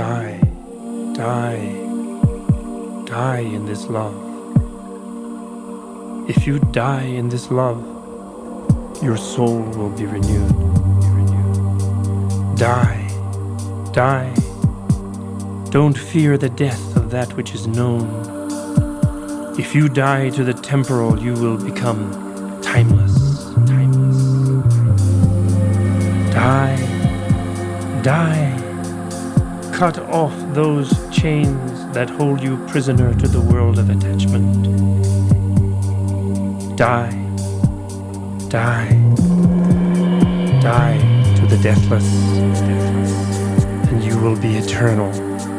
Die, die, die in this love. If you die in this love, your soul will be renewed. Die, die. Don't fear the death of that which is known. If you die to the temporal, you will become timeless. Die, die. Cut off those chains that hold you prisoner to the world of attachment. Die, die, die to the deathless, and you will be eternal.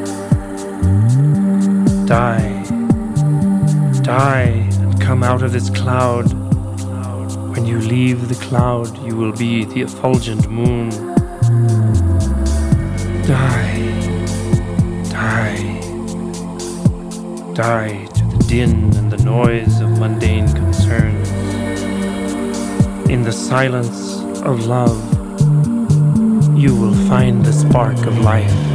Die, die, and come out of this cloud. When you leave the cloud, you will be the effulgent moon. Die, die, die to the din and the noise of mundane concerns. In the silence of love, you will find the spark of life.